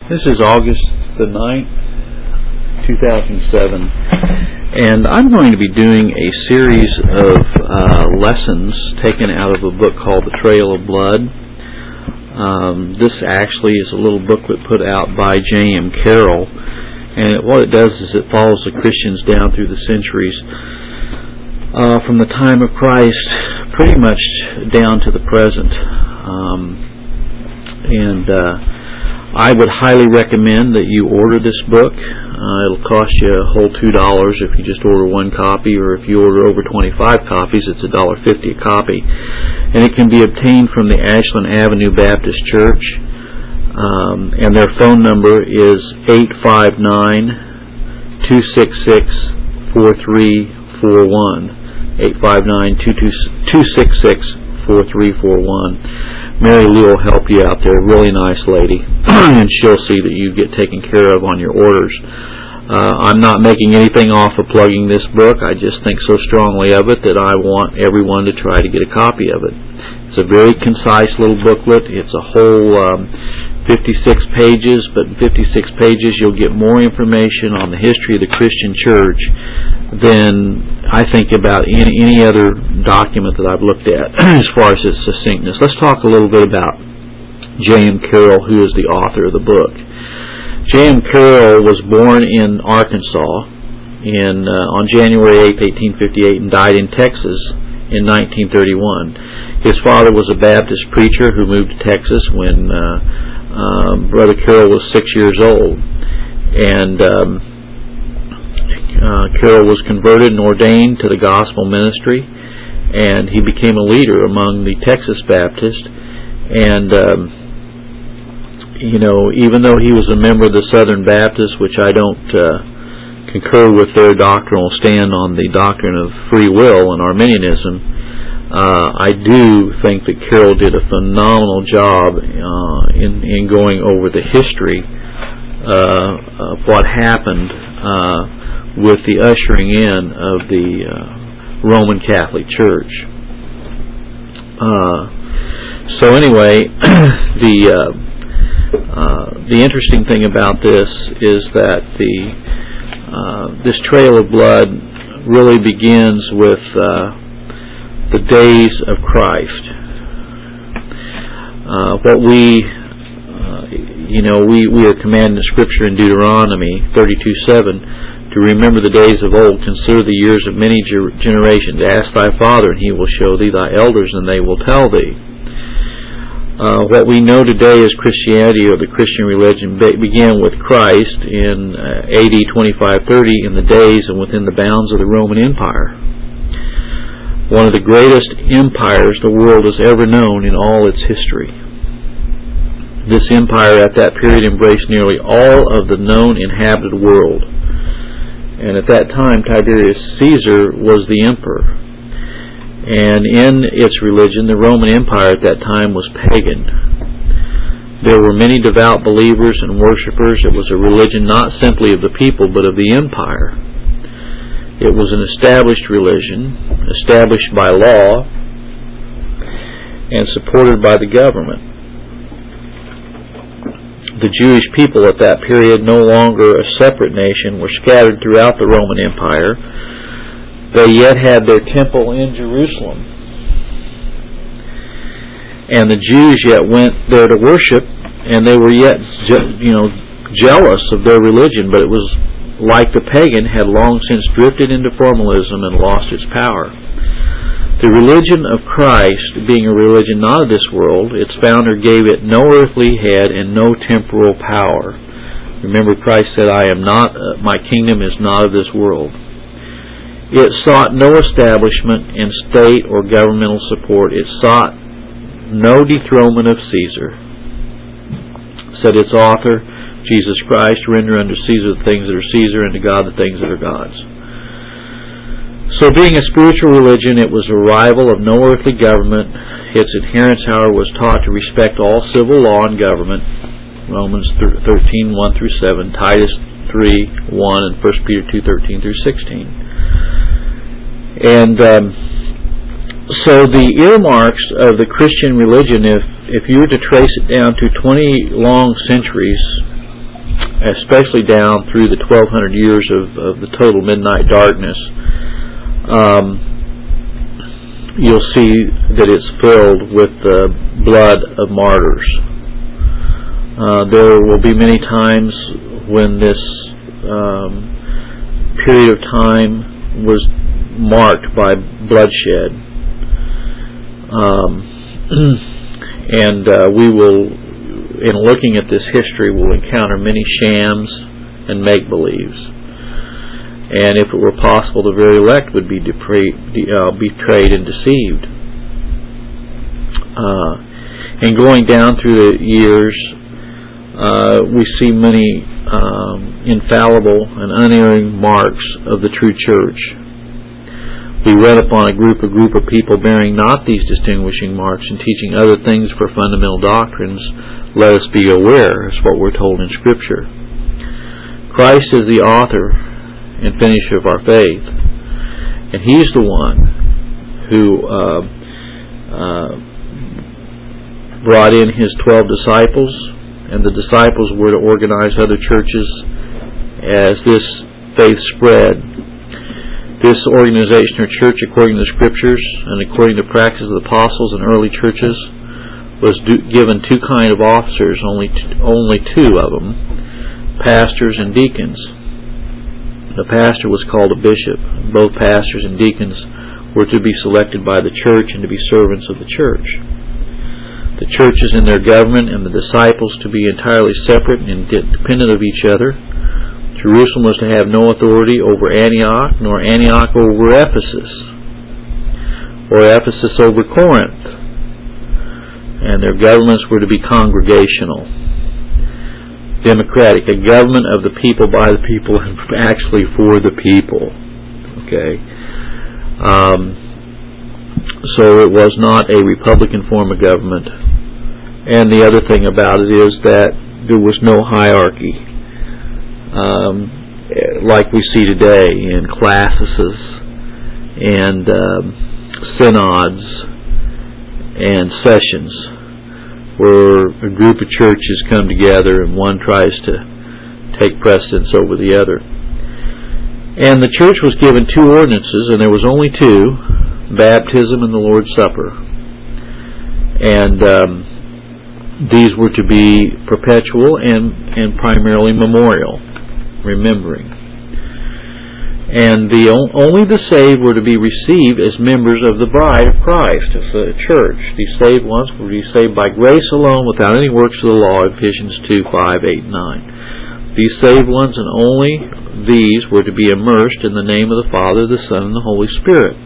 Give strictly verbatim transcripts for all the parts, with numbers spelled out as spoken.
This is August the ninth, two thousand seven, and I'm going to be doing a series of uh, lessons taken out of a book called The Trail of Blood. Um, this actually is a little booklet put out by J M Carroll, and it, what it does is it follows the Christians down through the centuries, uh, from the time of Christ pretty much down to the present. Um, and uh, I would highly recommend that you order this book. Uh, it'll cost you a whole two dollars if you just order one copy, or if you order over twenty-five copies, it's a dollar fifty a copy. And it can be obtained from the Ashland Avenue Baptist Church, um, and their phone number is eight five nine, two six six, four three four one. eight five nine, two six six, four three four one. Mary Lou will help you out there, really nice lady, and she'll see that you get taken care of on your orders. Uh, I'm not making anything off of plugging this book. I just think so strongly of it that I want everyone to try to get a copy of it. It's a very concise little booklet. It's a whole um, fifty-six pages, but in fifty-six pages you'll get more information on the history of the Christian church than I think about any, any other document that I've looked at as far as its succinctness. Let's talk a little bit about J M Carroll, who is the author of the book. J M Carroll was born in Arkansas in uh, on January eighth, eighteen fifty-eight, and died in Texas in nineteen thirty-one. His father was a Baptist preacher who moved to Texas when uh, uh, Brother Carroll was six years old. And um, uh, Carroll was converted and ordained to the gospel ministry, and he became a leader among the Texas Baptists. And um, you know, even though he was a member of the Southern Baptists, which I don't uh, concur with their doctrinal stand on the doctrine of free will and Arminianism, uh, I do think that Carroll did a phenomenal job uh, in, in going over the history uh, of what happened uh, with the ushering in of the uh, Roman Catholic Church. Uh, so anyway, the uh, uh, the interesting thing about this is that the uh, this trail of blood really begins with uh, the days of Christ. Uh, what we, uh, you know, we, we are commanded in Scripture in Deuteronomy thirty-two seven to remember the days of old, consider the years of many ger- generations. Ask thy father, and he will show thee thy elders, and they will tell thee. Uh, what we know today as Christianity, or the Christian religion, be- began with Christ in uh, A D twenty-five thirty, in the days and within the bounds of the Roman Empire. One of the greatest empires the world has ever known in all its history. This empire at that period embraced nearly all of the known inhabited world. And at that time, Tiberius Caesar was the emperor. And in its religion, the Roman Empire at that time was pagan. There were many devout believers and worshipers. It was a religion not simply of the people, but of the empire. It was an established religion, established by law, and supported by the government. The Jewish people at that period, no longer a separate nation, were scattered throughout the Roman Empire. They yet had their temple in Jerusalem. And the Jews yet went there to worship, and they were yet, you know, jealous of their religion, but it was like the pagan, had long since drifted into formalism and lost its power. The religion of Christ, being a religion not of this world, its founder gave it no earthly head and no temporal power. Remember, Christ said, I am not, uh, my kingdom is not of this world. It sought no establishment in state or governmental support. It sought no dethronement of Caesar. Said its author, Jesus Christ, render unto Caesar the things that are Caesar, and to God the things that are God's. So being a spiritual religion, it was a rival of no earthly government. Its adherents, however, was taught to respect all civil law and government. Romans thirteen, one through seven, Titus three, one, and First Peter two, thirteen through sixteen. And um, so the earmarks of the Christian religion, if, if you were to trace it down to twenty long centuries, especially down through the twelve hundred years of, of the total midnight darkness, um, you'll see that it's filled with the blood of martyrs. Uh, there will be many times when this um, period of time was marked by bloodshed. Um, and uh, we will, in looking at this history, will encounter many shams and make-believes. And if it were possible, the very elect would be depra- uh, betrayed and deceived. Uh, and going down through the years, uh, we see many um, infallible and unerring marks of the true church. We read upon a group, a group of people bearing not these distinguishing marks and teaching other things for fundamental doctrines. Let us be aware, is what we're told in Scripture. Christ is the author and finisher of our faith, and He's the one who uh, uh, brought in His twelve disciples, and the disciples were to organize other churches as this faith spread. This organization or church, according to the Scriptures and according to the practice of the apostles and early churches, was do, given two kind of officers, only t- only two of them, pastors and deacons. The pastor was called a bishop. Both pastors and deacons were to be selected by the church and to be servants of the church. The churches in their government and the disciples to be entirely separate and independent of each other. Jerusalem was to have no authority over Antioch, nor Antioch over Ephesus, or Ephesus over Corinth. And their governments were to be congregational, democratic, a government of the people, by the people, and actually for the people. Okay? Um, so it was not a Republican form of government. And the other thing about it is that there was no hierarchy. Um, like we see today in classes and um, synods and sessions, where a group of churches come together and one tries to take precedence over the other. And the church was given two ordinances, and there was only two, baptism and the Lord's Supper. And um, these were to be perpetual and, and primarily memorial, remembering. And the only the saved were to be received as members of the bride of Christ, as the church. These saved ones were to be saved by grace alone, without any works of the law, Ephesians two, five, eight, and nine. These saved ones, and only these, were to be immersed in the name of the Father, the Son, and the Holy Spirit.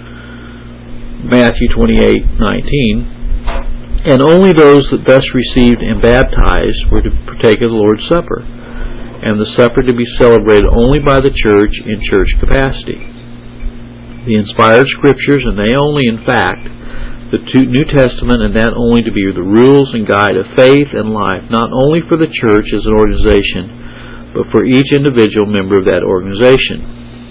Matthew twenty-eight, nineteen. And only those that thus received and baptized were to partake of the Lord's Supper, and the supper to be celebrated only by the church in church capacity. The inspired Scriptures, and they only, in fact, the New Testament, and that only to be the rules and guide of faith and life, not only for the church as an organization, but for each individual member of that organization.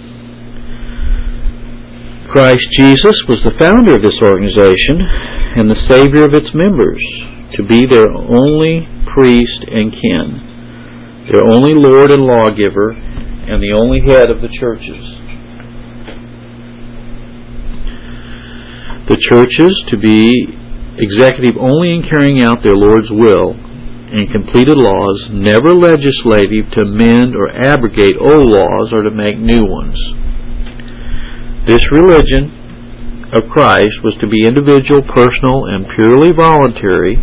Christ Jesus was the founder of this organization and the Savior of its members, to be their only priest and kin, their only Lord and lawgiver, and the only head of the churches. The churches to be executive only in carrying out their Lord's will and completed laws, never legislative to amend or abrogate old laws or to make new ones. This religion of Christ was to be individual, personal, and purely voluntary.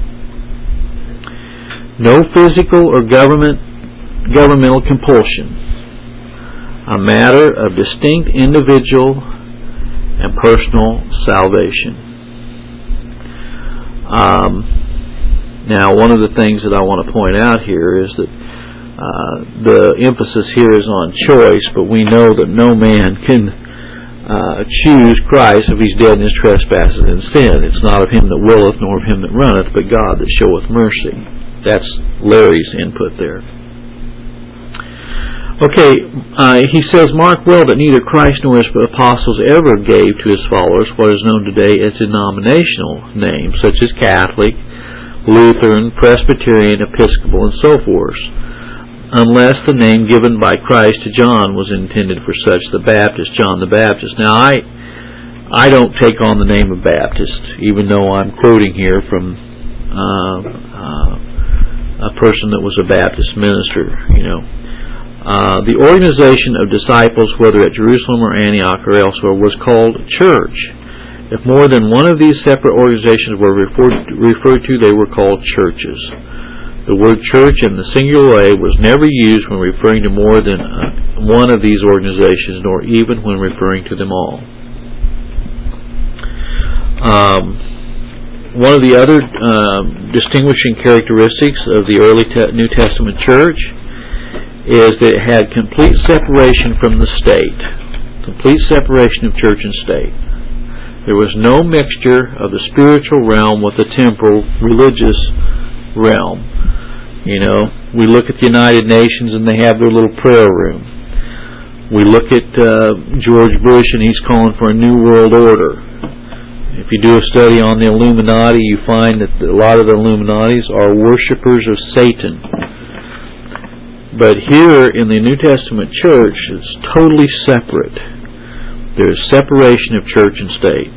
No physical or government governmental compulsion, a matter of distinct individual and personal salvation. Um, now, one of the things that I want to point out here is that uh, the emphasis here is on choice, but we know that no man can uh, choose Christ if he's dead in his trespasses and sin. It's not of him that willeth, nor of him that runneth, but God that showeth mercy. That's Larry's input there. Okay, uh, he says, mark well that neither Christ nor his apostles ever gave to his followers what is known today as denominational names, such as Catholic, Lutheran, Presbyterian, Episcopal, and so forth. unless the name given by Christ to John was intended for such, the Baptist, John the Baptist. Now, I I don't take on the name of Baptist, even though I'm quoting here from uh, uh, a person that was a Baptist minister, you know. Uh, the organization of disciples, whether at Jerusalem or Antioch or elsewhere, was called church. If more than one of these separate organizations were referred, referred to, they were called churches. The word church in the singular way was never used when referring to more than uh, one of these organizations, nor even when referring to them all. Um, one of the other uh, distinguishing characteristics of the early te- New Testament church is that it had complete separation from the state. Complete separation of church and state. There was no mixture of the spiritual realm with the temporal, religious realm. You know, we look at the United Nations and they have their little prayer room. We look at uh, George Bush and he's calling for a new world order. If you do a study on the Illuminati, you find that a lot of the Illuminatis are worshipers of Satan. But here in the New Testament church, it's totally separate. There's separation of church and state.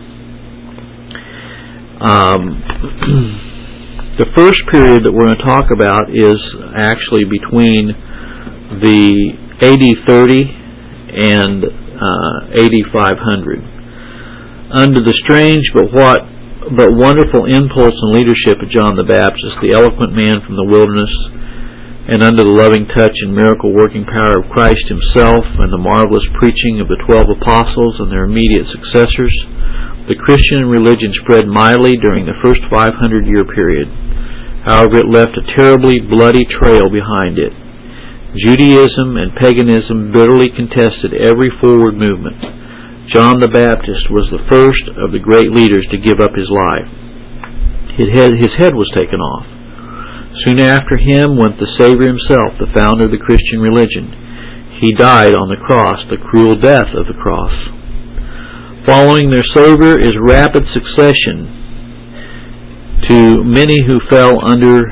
Um, the first period that we're going to talk about is actually between the A D thirty and uh, A D five hundred. Under the strange but what but wonderful impulse and leadership of John the Baptist, the eloquent man from the wilderness, and under the loving touch and miracle-working power of Christ himself and the marvelous preaching of the twelve apostles and their immediate successors, the Christian religion spread mightily during the first five hundred year period. However, it left a terribly bloody trail behind it. Judaism and paganism bitterly contested every forward movement. John the Baptist was the first of the great leaders to give up his life. His head, his head was taken off. Soon after him went the Savior himself, the founder of the Christian religion. He died on the cross, the cruel death of the cross. Following their Savior is rapid succession to many who fell under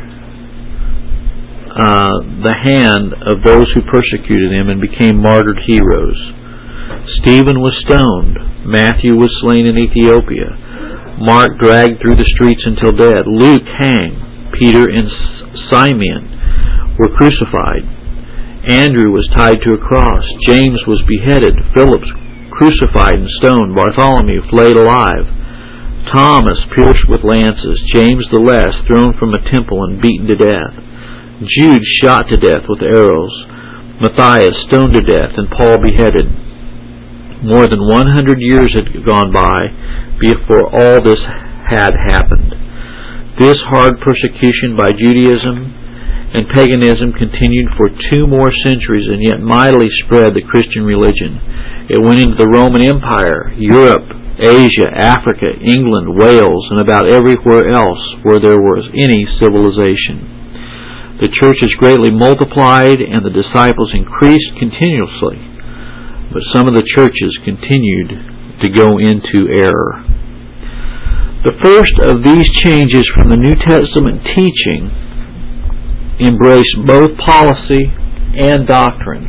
uh, the hand of those who persecuted him and became martyred heroes. Stephen was stoned. Matthew was slain in Ethiopia. Mark dragged through the streets until dead. Luke hanged. Peter and Simeon were crucified. Andrew was tied to a cross. James was beheaded. Philip crucified and stoned. Bartholomew flayed alive. Thomas pierced with lances. James the Less thrown from a temple and beaten to death. Jude shot to death with arrows. Matthias stoned to death and Paul beheaded. More than one hundred years had gone by before all this had happened. This hard persecution by Judaism and paganism continued for two more centuries and yet mightily spread the Christian religion. It went into the Roman Empire, Europe, Asia, Africa, England, Wales, and about everywhere else where there was any civilization. The churches greatly multiplied and the disciples increased continuously, but some of the churches continued to go into error. The first of these changes from the New Testament teaching embraced both policy and doctrine.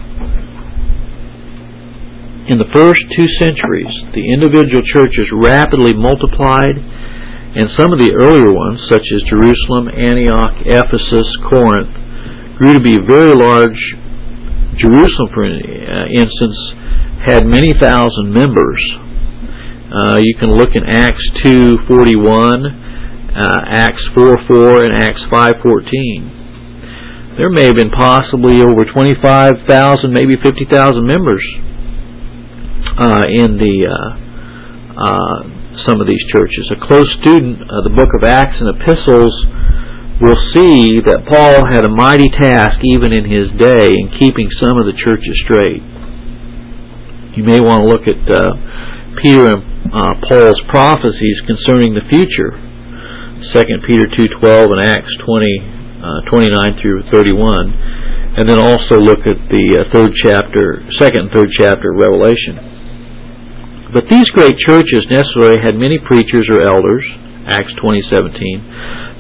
In the first two centuries, the individual churches rapidly multiplied, and some of the earlier ones, such as Jerusalem, Antioch, Ephesus, Corinth, grew to be very large. Jerusalem, for instance, had many thousand members. Uh, you can look in Acts two forty-one, uh, Acts four four, and Acts five fourteen. There may have been possibly over twenty-five thousand, maybe fifty thousand members uh, in the uh, uh, some of these churches. A close student of the book of Acts and Epistles will see that Paul had a mighty task even in his day in keeping some of the churches straight. You may want to look at uh, Peter and uh, Paul's prophecies concerning the future, Second Peter two twelve and Acts twenty twenty-nine through thirty-one, and then also look at the uh, third chapter, second and third chapter of Revelation. But these great churches necessarily had many preachers or elders, Acts twenty seventeen.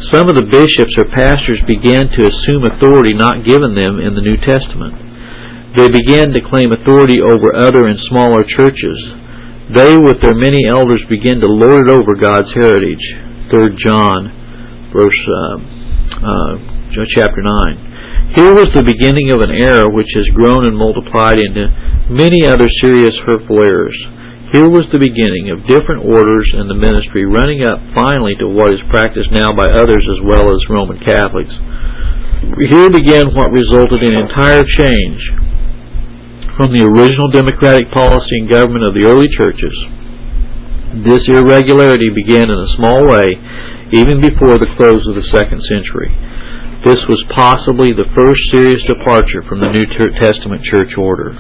Some of the bishops or pastors began to assume authority not given them in the New Testament. They began to claim authority over other and smaller churches. They, with their many elders, began to lord it over God's heritage. Third John, verse uh, uh, chapter nine. Here was the beginning of an error which has grown and multiplied into many other serious hurtful errors. Here was the beginning of different orders in the ministry, running up finally to what is practiced now by others as well as Roman Catholics. Here began what resulted in entire change from the original democratic policy and government of the early churches. This irregularity began in a small way even before the close of the second century. This was possibly the first serious departure from the New Testament church order.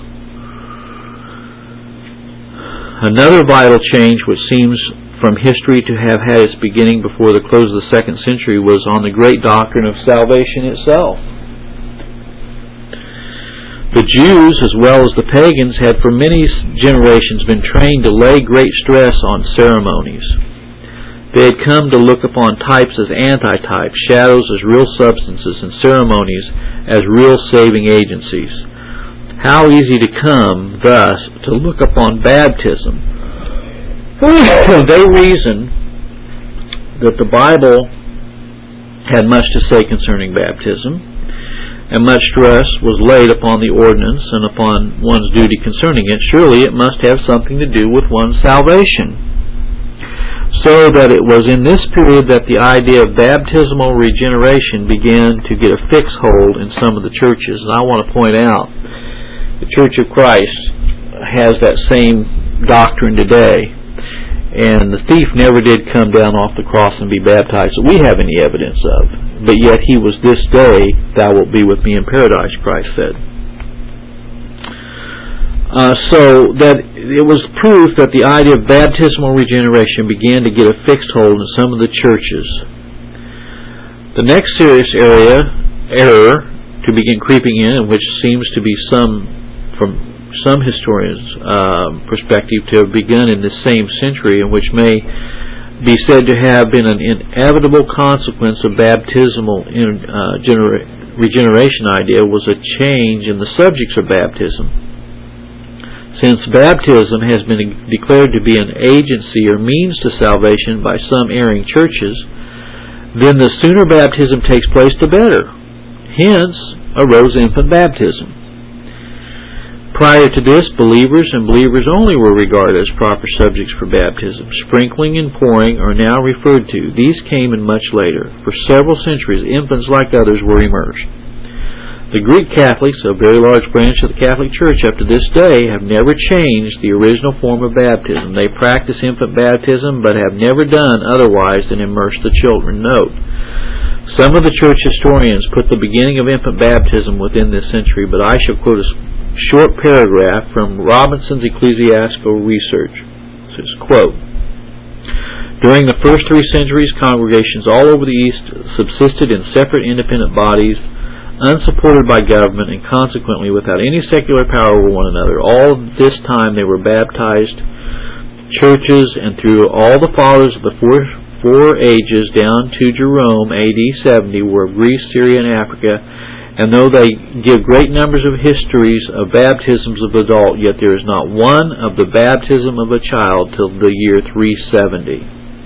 Another vital change which seems from history to have had its beginning before the close of the second century was on the great doctrine of salvation itself. The Jews, as well as the pagans, had for many generations been trained to lay great stress on ceremonies. They had come to look upon types as anti-types, shadows as real substances, and ceremonies as real saving agencies. How easy to come, thus, to look upon baptism. They reasoned that the Bible had much to say concerning baptism, and much stress was laid upon the ordinance and upon one's duty concerning it. Surely it must have something to do with one's salvation. So that it was in this period that the idea of baptismal regeneration began to get a fixed hold in some of the churches. And I want to point out, the Church of Christ has that same doctrine today. And the thief never did come down off the cross and be baptized that we have any evidence of. But yet he was this day, thou wilt be with me in paradise, Christ said. Uh, so that it was proof that the idea of baptismal regeneration began to get a fixed hold in some of the churches. The next serious area, error to begin creeping in, and which seems to be some, from some historians' uh, perspective, to have begun in this same century, and which may be said to have been an inevitable consequence of baptismal in, uh, genera- regeneration idea, was a change in the subjects of baptism. Since baptism has been declared to be an agency or means to salvation by some erring churches, then the sooner baptism takes place, the better. Hence arose infant baptism. Prior to this, believers and believers only were regarded as proper subjects for baptism. Sprinkling and pouring are now referred to. These came in much later. For several centuries, infants like others were immersed. The Greek Catholics, a very large branch of the Catholic Church up to this day, have never changed the original form of baptism. They practice infant baptism, but have never done otherwise than immerse the children. Note, some of the church historians put the beginning of infant baptism within this century, but I shall quote a short paragraph from Robinson's Ecclesiastical Research. It says, quote, during the first three centuries, congregations all over the East subsisted in separate independent bodies, unsupported by government, and consequently without any secular power over one another. All this time they were baptized churches, and through all the fathers of the four, four ages down to Jerome, A D seventy, were of Greece, Syria, and Africa. And though they give great numbers of histories of baptisms of adult, yet there is not one of the baptism of a child till the year three seventy.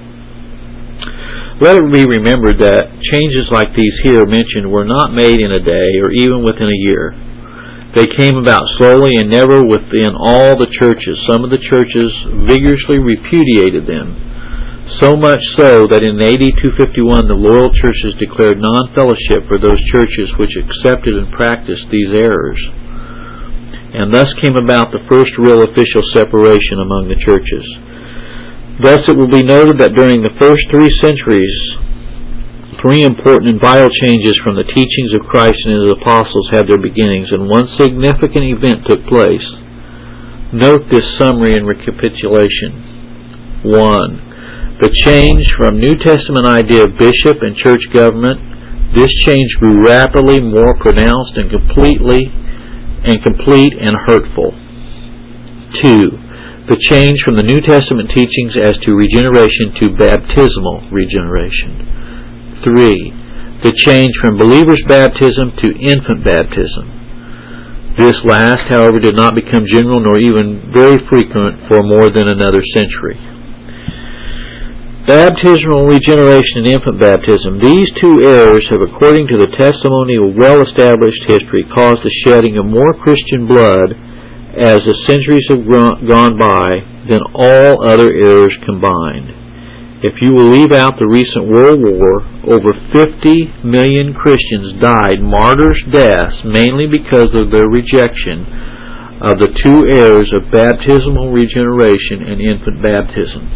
Let it be remembered that changes like these here mentioned were not made in a day or even within a year. They came about slowly and never within all the churches. Some of the churches vigorously repudiated them, so much so that in A D two fifty-one the loyal churches declared non-fellowship for those churches which accepted and practiced these errors. And thus came about the first real official separation among the churches. Thus it will be noted that during the first three centuries, three important and vital changes from the teachings of Christ and His apostles had their beginnings, and one significant event took place. Note this summary and recapitulation. One, the change from New Testament idea of bishop and church government. This change grew rapidly, more pronounced and completely and complete and hurtful. Two, the change from the New Testament teachings as to regeneration to baptismal regeneration. three, the change from believer's baptism to infant baptism. This last, however, did not become general nor even very frequent for more than another century. Baptismal regeneration and infant baptism. These two errors have, according to the testimony of well-established history, caused the shedding of more Christian blood as the centuries have gone by than all other errors combined. If you will leave out the recent World War, over fifty million Christians died martyrs' deaths mainly because of their rejection of the two errors of baptismal regeneration and infant baptism.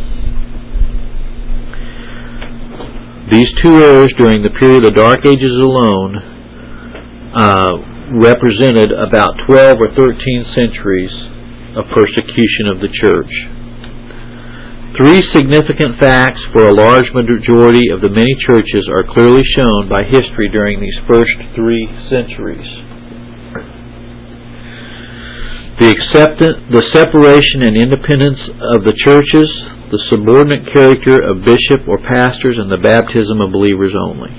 These two errors during the period of the Dark Ages alone uh, represented about twelve or thirteen centuries of persecution of the church. Three significant facts for a large majority of the many churches are clearly shown by history during these first three centuries. The acceptance, the separation and independence of the churches, the subordinate character of bishop or pastors, and the baptism of believers only.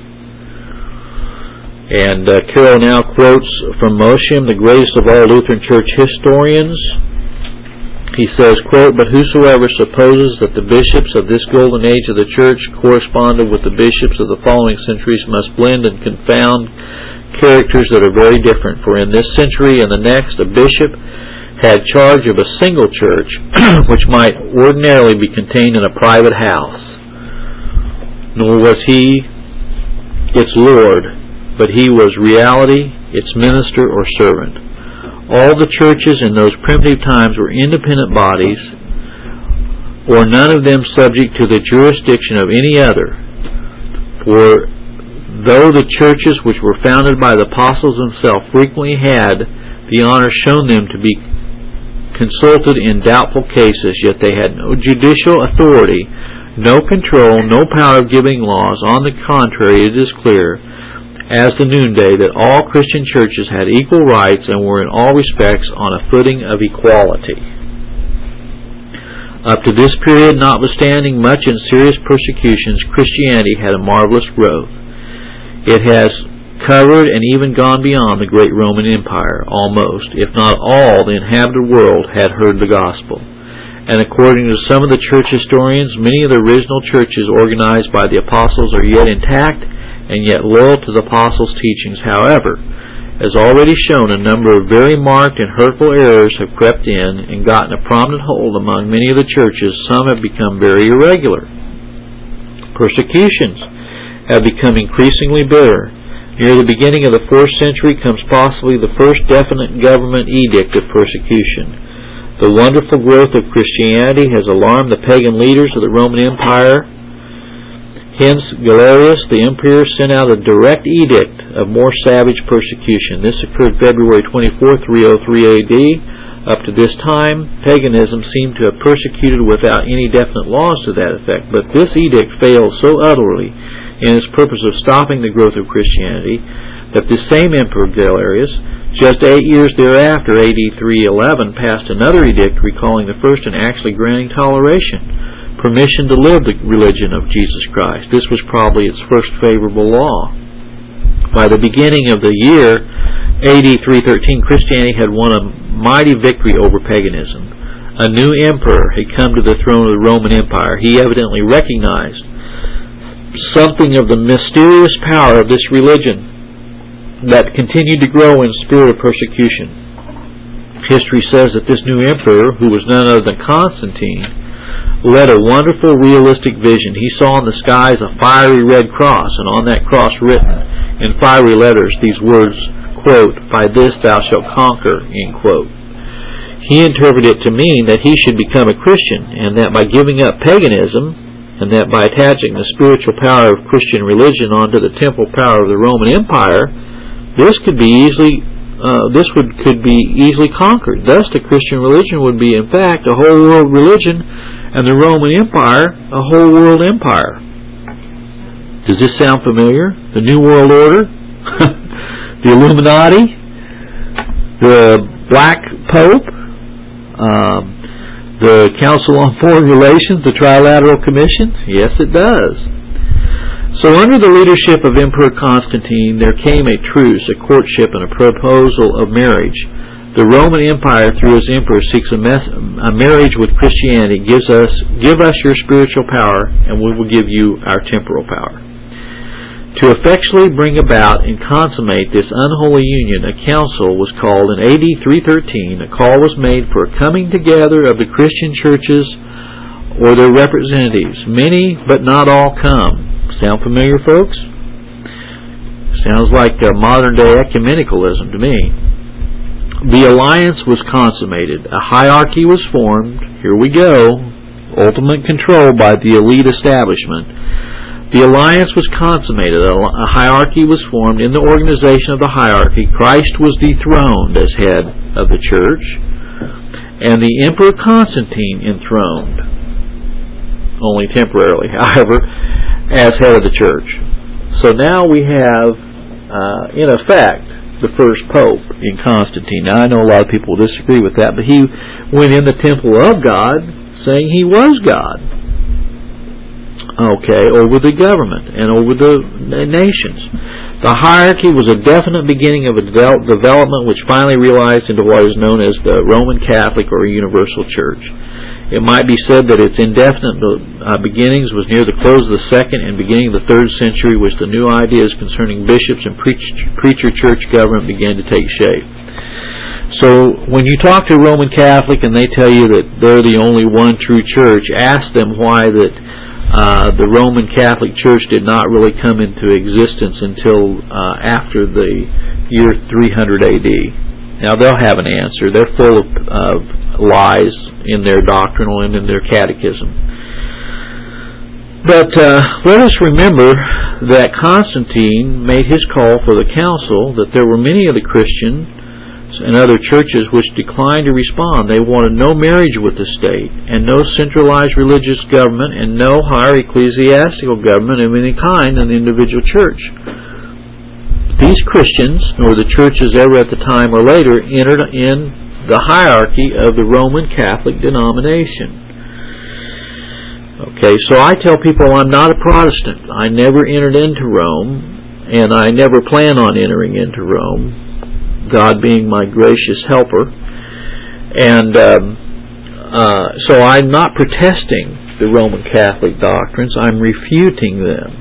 And uh, Carroll now quotes from Mosheim, the greatest of all Lutheran Church historians. He says, quote, "But whosoever supposes that the bishops of this golden age of the church corresponded with the bishops of the following centuries must blend and confound characters that are very different. For in this century and the next, a bishop had charge of a single church, which might ordinarily be contained in a private house. Nor was he its lord, but he was reality, its minister or servant. All the churches in those primitive times were independent bodies, or none of them subject to the jurisdiction of any other. For though the churches which were founded by the apostles themselves frequently had the honor shown them to be consulted in doubtful cases, yet they had no judicial authority, no control, no power of giving laws. On the contrary, it is clear as the noonday that all Christian churches had equal rights and were in all respects on a footing of equality. Up to this period, notwithstanding much and serious persecutions, Christianity had a marvelous growth. It has covered and even gone beyond the great Roman Empire. Almost, if not all, the inhabited world had heard the gospel. And according to some of the church historians, many of the original churches organized by the apostles are yet intact and yet loyal to the apostles' teachings. However, as already shown, a number of very marked and hurtful errors have crept in and gotten a prominent hold among many of the churches. Some have become very irregular. Persecutions have become increasingly bitter. Near the beginning of the fourth century comes possibly the first definite government edict of persecution. The wonderful growth of Christianity has alarmed the pagan leaders of the Roman Empire. Hence, Galerius, the emperor, sent out a direct edict of more savage persecution. This occurred February twenty-fourth, three oh three A D. Up to this time, paganism seemed to have persecuted without any definite laws to that effect, but this edict failed so utterly in its purpose of stopping the growth of Christianity that this same emperor, Galerius, just eight years thereafter, A D three eleven, passed another edict recalling the first and actually granting toleration, permission to live the religion of Jesus Christ. This was probably its first favorable law. By the beginning of the year A D three thirteen, Christianity had won a mighty victory over paganism. A new emperor had come to the throne of the Roman Empire. He evidently recognized something of the mysterious power of this religion that continued to grow in spirit of persecution. History says that this new emperor, who was none other than Constantine, led a wonderful realistic vision. He saw in the skies a fiery red cross, and on that cross written in fiery letters these words, quote, "By this thou shalt conquer," end quote. He interpreted it to mean that he should become a Christian, and that by giving up paganism, and that by attaching the spiritual power of Christian religion onto the temporal power of the Roman Empire, this could be easily uh, this would could be easily conquered. Thus, the Christian religion would be, in fact, a whole world religion, and the Roman Empire a whole world empire. Does this sound familiar? The New World Order, the Illuminati, the Black Pope, um, the Council on Foreign Relations, the Trilateral Commission? Yes, it does. So under the leadership of Emperor Constantine, there came a truce, a courtship, and a proposal of marriage. The Roman Empire, through its emperor, seeks a, mes- a marriage with Christianity. Gives us, give us your spiritual power, and we will give you our temporal power. To effectually bring about and consummate this unholy union, a council was called in A D three thirteen. A call was made for a coming together of the Christian churches or their representatives. Many, but not all, come. Sound familiar, folks? Sounds like uh, modern-day ecumenicalism to me. The alliance was consummated. A hierarchy was formed. Here we go. Ultimate control by the elite establishment. The alliance was consummated. A hierarchy was formed. In the organization of the hierarchy, Christ was dethroned as head of the church, and the Emperor Constantine enthroned, only temporarily, however, as head of the church. So now we have, uh, in effect, the first pope in Constantine. Now I know a lot of people will disagree with that, but he went in the temple of God saying he was God. Okay, over the government and over the nations. The hierarchy was a definite beginning of a develop, development which finally realized into what is known as the Roman Catholic or Universal Church. It might be said that its indefinite uh, beginnings was near the close of the second and beginning of the third century, which the new ideas concerning bishops and preach, preacher church government began to take shape. So when you talk to a Roman Catholic and they tell you that they're the only one true church, ask them why that uh, the Roman Catholic Church did not really come into existence until uh, after the year three hundred A D. Now they'll have an answer. They're full of, of lies in their doctrinal and in their catechism. But uh, let us remember that Constantine made his call for the council, that there were many of the Christians and other churches which declined to respond. They wanted no marriage with the state, and no centralized religious government, and no higher ecclesiastical government of any kind in the individual church. These Christians, nor the churches ever at the time or later, entered in the hierarchy of the Roman Catholic denomination. Okay, so I tell people I'm not a Protestant. I never entered into Rome, and I never plan on entering into Rome, God being my gracious helper. And um, uh, so I'm not protesting the Roman Catholic doctrines. I'm refuting them.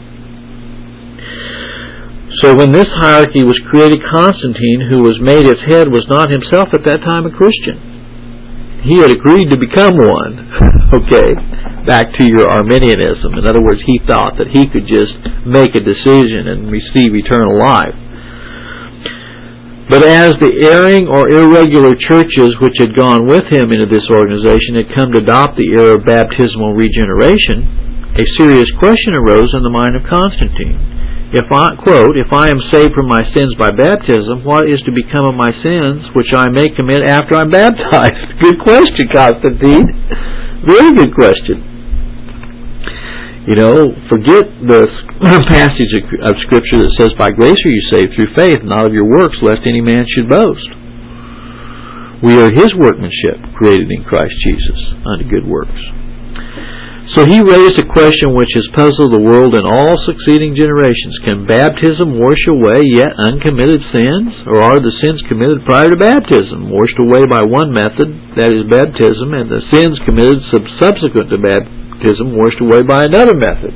So when this hierarchy was created, Constantine, who was made its head, was not himself at that time a Christian. He had agreed to become one. Okay, back to your Arminianism. In other words, he thought that he could just make a decision and receive eternal life. But as the erring or irregular churches which had gone with him into this organization had come to adopt the era of baptismal regeneration, a serious question arose in the mind of Constantine. If I, quote, if I am saved from my sins by baptism, what is to become of my sins which I may commit after I'm baptized? Good question, Constantine. Very good question. You know, forget the passage of Scripture that says, by grace are you saved through faith, not of your works, lest any man should boast. We are His workmanship, created in Christ Jesus, unto good works. So he raised a question which has puzzled the world in all succeeding generations. Can baptism wash away yet uncommitted sins? Or are the sins committed prior to baptism washed away by one method, that is baptism, and the sins committed subsequent to baptism washed away by another method?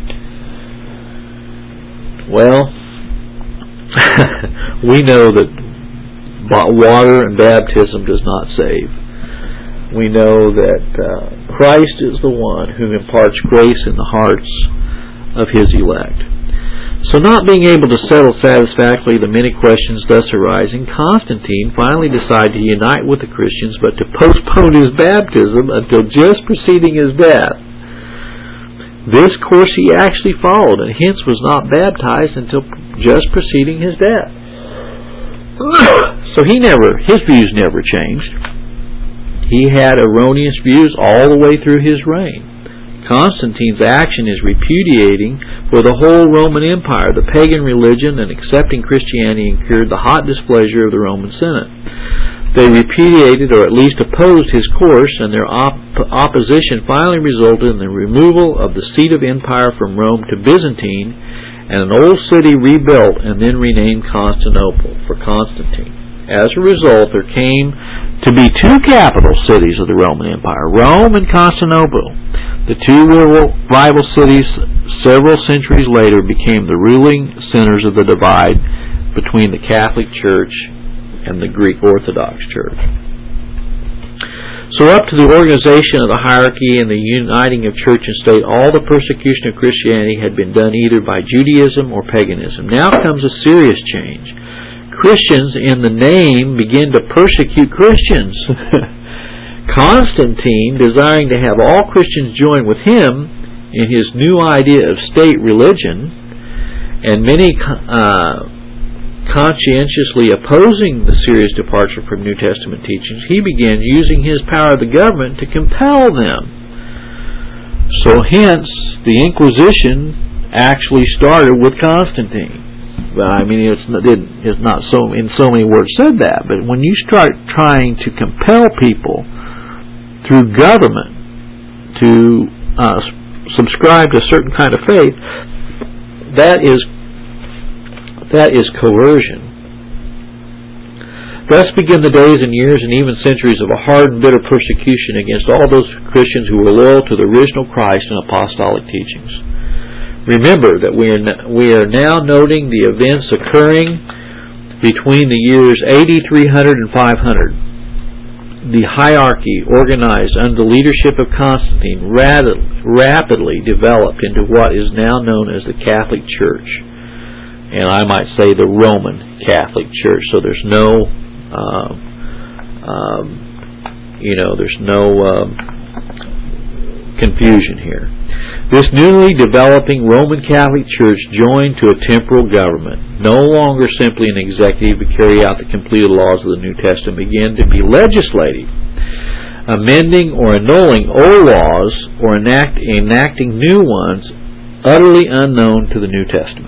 Well, we know that water and baptism does not save. We know that uh, Christ is the one who imparts grace in the hearts of His elect. So not being able to settle satisfactorily the many questions thus arising, Constantine finally decided to unite with the Christians, but to postpone his baptism until just preceding his death. This course he actually followed, and hence was not baptized until just preceding his death. So he never, his views never changed. He had erroneous views all the way through his reign. Constantine's action is repudiating for the whole Roman Empire the pagan religion, and accepting Christianity incurred the hot displeasure of the Roman Senate. They repudiated or at least opposed his course, and their op- opposition finally resulted in the removal of the seat of empire from Rome to Byzantine, and an old city rebuilt and then renamed Constantinople for Constantine. As a result, there came to be two capital cities of the Roman Empire, Rome and Constantinople. The two rival cities several centuries later became the ruling centers of the divide between the Catholic Church and the Greek Orthodox Church. So up to the organization of the hierarchy and the uniting of church and state, all the persecution of Christianity had been done either by Judaism or paganism. Now comes a serious change. Christians in the name begin to persecute Christians. Constantine, desiring to have all Christians join with him in his new idea of state religion, and many uh, conscientiously opposing the serious departure from New Testament teachings, he began using his power of the government to compel them. So hence, the Inquisition actually started with Constantine. But I mean, it's not, it's not so in so many words said that. But when you start trying to compel people through government to uh, subscribe to a certain kind of faith, that is That is coercion. Thus begin the days and years and even centuries of a hard and bitter persecution against all those Christians who were loyal to the original Christ and apostolic teachings. Remember that we are we are now noting the events occurring between the years A D three hundred and five hundred. The hierarchy organized under the leadership of Constantine rapidly developed into what is now known as the Catholic Church. And I might say the Roman Catholic Church. So there's no, uh, um, you know, there's no um, confusion here. This newly developing Roman Catholic Church joined to a temporal government, no longer simply an executive to carry out the completed laws of the New Testament, began to be legislative, amending or annulling old laws or enact, enacting new ones utterly unknown to the New Testament.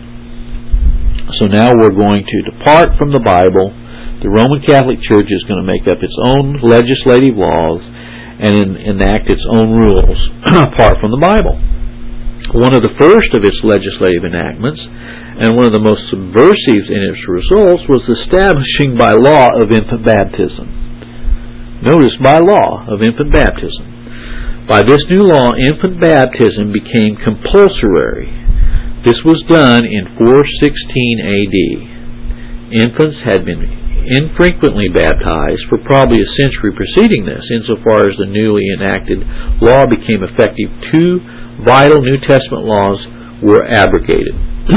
So now we're going to depart from the Bible. The Roman Catholic Church is going to make up its own legislative laws and in, enact its own rules apart from the Bible. One of the first of its legislative enactments, and one of the most subversive in its results, was the establishing by law of infant baptism. Notice, by law of infant baptism. By this new law, infant baptism became compulsory. This was done in four sixteen A D. Infants had been infrequently baptized for probably a century preceding this. Insofar as the newly enacted law became effective, two vital New Testament laws were abrogated.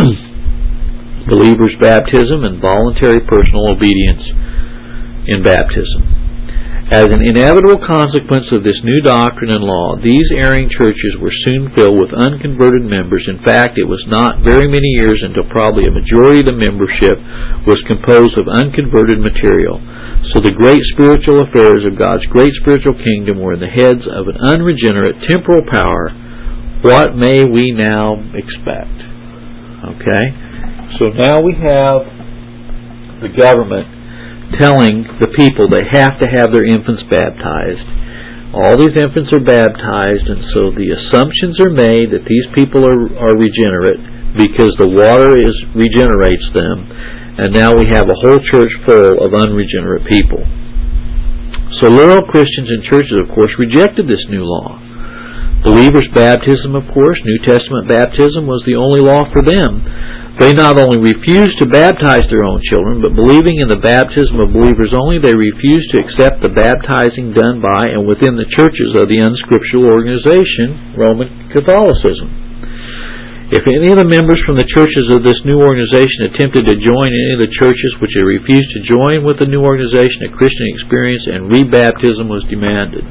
Believers' baptism and voluntary personal obedience in baptism. As an inevitable consequence of this new doctrine and law, these erring churches were soon filled with unconverted members. In fact, it was not very many years until probably a majority of the membership was composed of unconverted material. So the great spiritual affairs of God's great spiritual kingdom were in the heads of an unregenerate temporal power. What may we now expect? Okay? So now we have the government telling the people they have to have their infants baptized. All these infants are baptized, and so the assumptions are made that these people are, are regenerate because the water is regenerates them, and now we have a whole church full of unregenerate people. So loyal Christians and churches, of course, rejected this new law. Believers' baptism, of course, New Testament baptism, was the only law for them. They not only refused to baptize their own children, but believing in the baptism of believers only, they refused to accept the baptizing done by and within the churches of the unscriptural organization, Roman Catholicism. If any of the members from the churches of this new organization attempted to join any of the churches which had refused to join with the new organization, a Christian experience and rebaptism was demanded.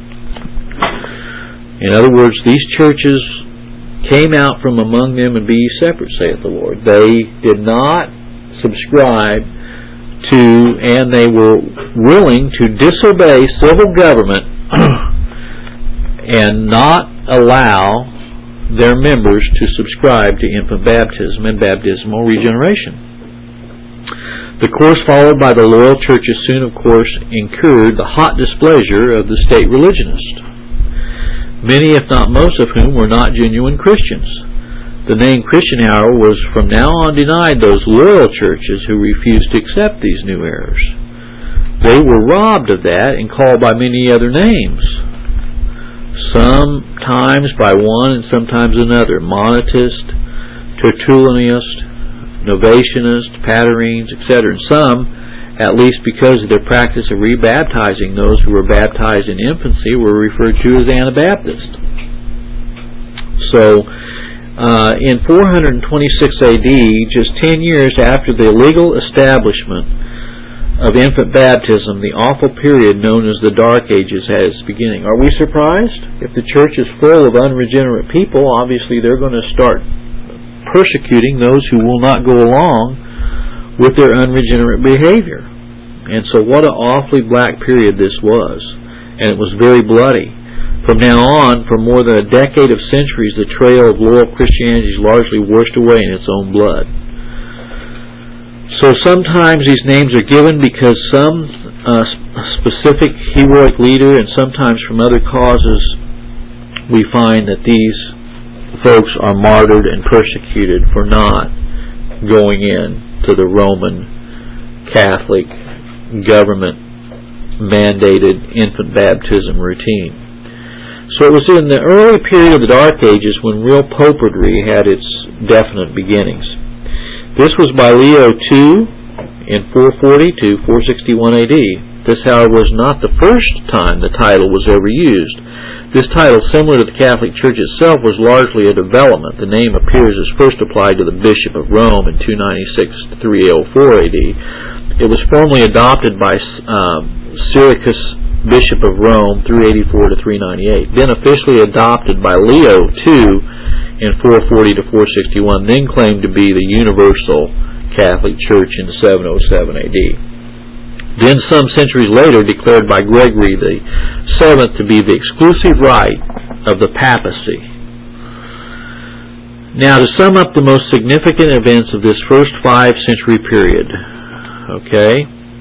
In other words, these churches came out from among them and be ye separate, saith the Lord. They did not subscribe to, and they were willing to disobey civil government and not allow their members to subscribe to infant baptism and baptismal regeneration. The course followed by the loyal churches soon, of course, incurred the hot displeasure of the state religionists, many, if not most of whom, were not genuine Christians. The name Christian, however, was from now on denied those loyal churches who refused to accept these new errors. They were robbed of that and called by many other names, sometimes by one and sometimes another: Monetist, Tertullianist, Novationist, Paterines, et cetera. And some, at least because of their practice of rebaptizing those who were baptized in infancy, were referred to as Anabaptist. So, uh, in four twenty-six A D, just ten years after the legal establishment of infant baptism, the awful period known as the Dark Ages had its beginning. Are we surprised? If the church is full of unregenerate people, obviously they're going to start persecuting those who will not go along with their unregenerate behavior. And so what an awfully black period this was. And it was very bloody. From now on, for more than a decade of centuries, the trail of loyal Christianity is largely washed away in its own blood. So sometimes these names are given because some uh, specific heroic leader, and sometimes from other causes, we find that these folks are martyred and persecuted for not going in to the Roman Catholic government mandated infant baptism routine. So it was in the early period of the Dark Ages when real popery had its definite beginnings. This was by Leo the Second in four forty to four sixty-one A D. This, however, was not the first time the title was ever used. This title, similar to the Catholic Church itself, was largely a development. The name appears as first applied to the Bishop of Rome in two ninety-six to three oh four A D. It was formally adopted by um, Syracuse, Bishop of Rome, three eighty-four to three ninety-eight. Then officially adopted by Leo the Second in four forty to four sixty-one, then claimed to be the universal Catholic Church in seven oh seven A D. Then some centuries later declared by Gregory the Seventh to be the exclusive right of the papacy. Now, to sum up the most significant events of this first five century period, okay,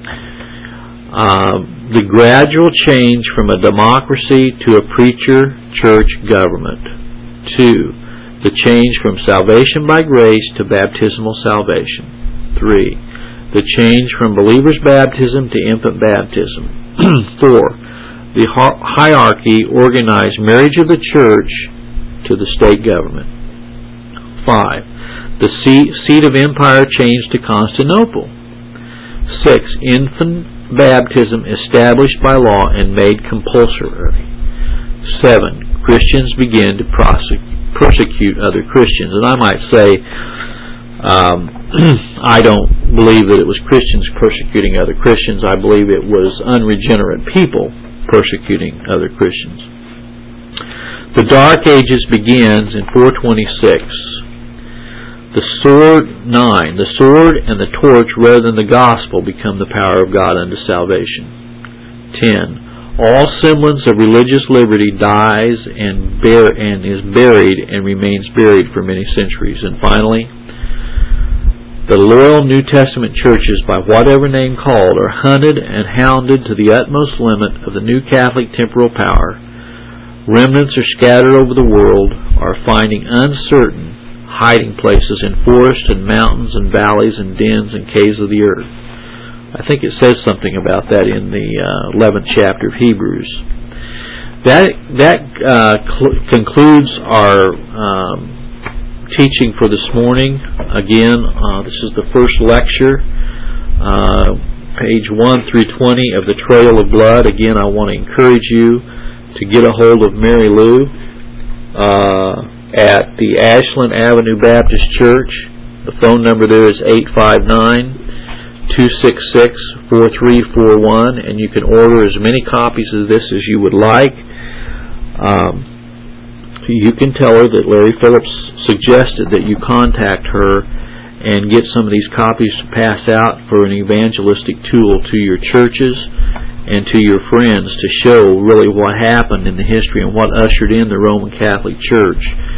uh, the gradual change from a democracy to a preacher church government. Two, the change from salvation by grace to baptismal salvation. Three, the change from believer's baptism to infant baptism. Four, the hierarchy organized marriage of the church to the state government. Five, the seat of empire changed to Constantinople. Six, infant baptism established by law and made compulsory. Seven, Christians began to prosecute persecute other Christians. And I might say, um, I don't believe that it was Christians persecuting other Christians. I believe it was unregenerate people persecuting other Christians. The Dark Ages begins in four twenty-six. The sword, nine, the sword and the torch rather than the gospel become the power of God unto salvation. Ten, all semblance of religious liberty dies and, bear, and is buried and remains buried for many centuries. And finally, the loyal New Testament churches, by whatever name called, are hunted and hounded to the utmost limit of the new Catholic temporal power. Remnants are scattered over the world, are finding uncertain hiding places in forests and mountains and valleys and dens and caves of the earth. I think it says something about that in the uh, eleventh chapter of Hebrews. That that uh, cl- concludes our um, teaching for this morning. Again, uh, this is the first lecture, uh, page one through twenty of the Trail of Blood. Again, I want to encourage you to get a hold of Mary Lou uh, at the Ashland Avenue Baptist Church. The phone number there is eight five nine, two six six, four three four one, and you can order as many copies of this as you would like. Um, you can tell her that Larry Phillips suggested that you contact her and get some of these copies to pass out for an evangelistic tool to your churches and to your friends to show really what happened in the history and what ushered in the Roman Catholic Church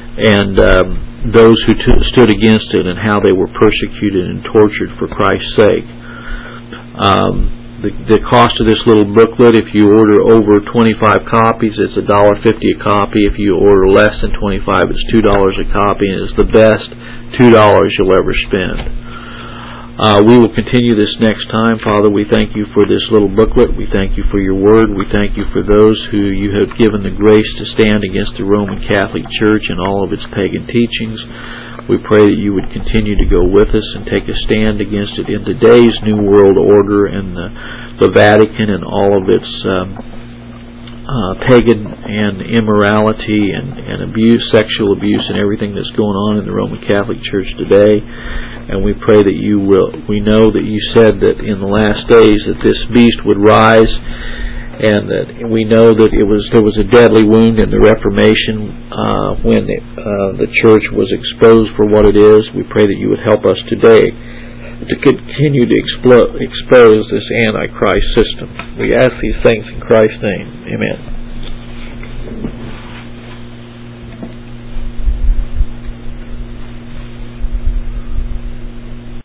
and um, those who t- stood against it and how they were persecuted and tortured for Christ's sake. Um, the, the cost of this little booklet, if you order over twenty-five copies, it's one dollar fifty a copy. If you order less than twenty-five, it's two dollars a copy, and it's the best two dollars you'll ever spend. Uh, we will continue this next time. Father, we thank you for this little booklet. We thank you for your word. We thank you for those who you have given the grace to stand against the Roman Catholic Church and all of its pagan teachings. We pray that you would continue to go with us and take a stand against it in today's New World Order and the, the Vatican and all of its um, uh, pagan and immorality and, and abuse, sexual abuse, and everything that's going on in the Roman Catholic Church today. And we pray that you will. We know that you said that in the last days that this beast would rise, and that we know that it was there was a deadly wound in the Reformation uh, when it, uh, the church was exposed for what it is. We pray that you would help us today to continue to explo- expose this Antichrist system. We ask these things in Christ's name. Amen.